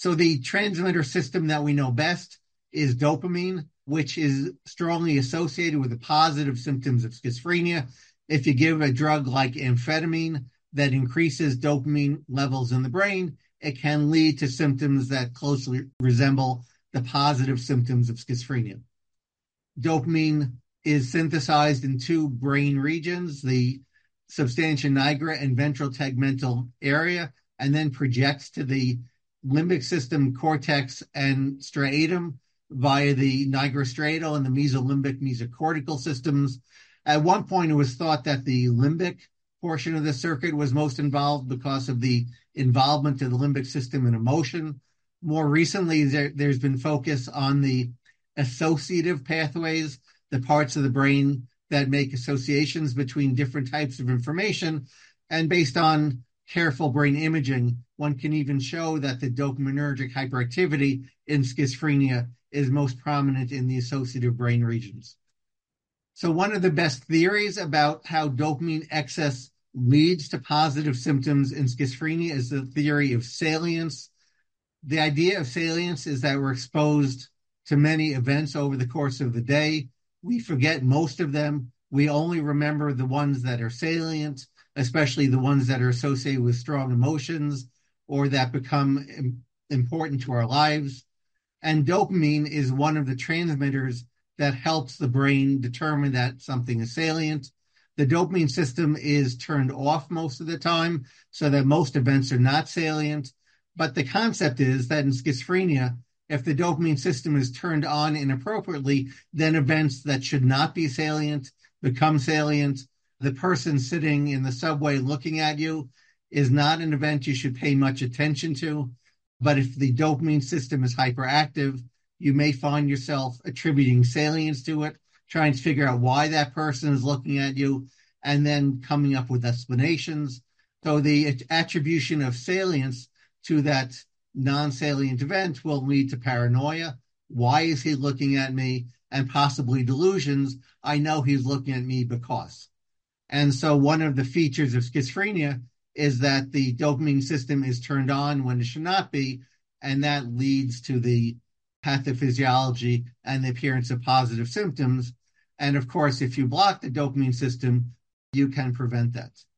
So the transmitter system that we know best is dopamine, which is strongly associated with the positive symptoms of schizophrenia. If you give a drug like amphetamine that increases dopamine levels in the brain, it can lead to symptoms that closely resemble the positive symptoms of schizophrenia. Dopamine is synthesized in two brain regions, the substantia nigra and ventral tegmental area, and then projects to the limbic system, cortex, and striatum via the nigrostriatal and the mesolimbic mesocortical systems. At one point, it was thought that the limbic portion of the circuit was most involved because of the involvement of the limbic system in emotion. More recently, there's been focus on the associative pathways, the parts of the brain that make associations between different types of information. And based on careful brain imaging, one can even show that the dopaminergic hyperactivity in schizophrenia is most prominent in the associative brain regions. So one of the best theories about how dopamine excess leads to positive symptoms in schizophrenia is the theory of salience. The idea of salience is that we're exposed to many events over the course of the day. We forget most of them. We only remember the ones that are salient, especially the ones that are associated with strong emotions or that become important to our lives. And dopamine is one of the transmitters that helps the brain determine that something is salient. The dopamine system is turned off most of the time, so that most events are not salient. But the concept is that in schizophrenia, if the dopamine system is turned on inappropriately, then events that should not be salient become salient. The person sitting in the subway looking at you is not an event you should pay much attention to. But if the dopamine system is hyperactive, you may find yourself attributing salience to it, trying to figure out why that person is looking at you, and then coming up with explanations. So the attribution of salience to that non-salient event will lead to paranoia. Why is he looking at me? And possibly delusions. I know he's looking at me because. And so one of the features of schizophrenia is that the dopamine system is turned on when it should not be, and that leads to the pathophysiology and the appearance of positive symptoms. And of course, if you block the dopamine system, you can prevent that.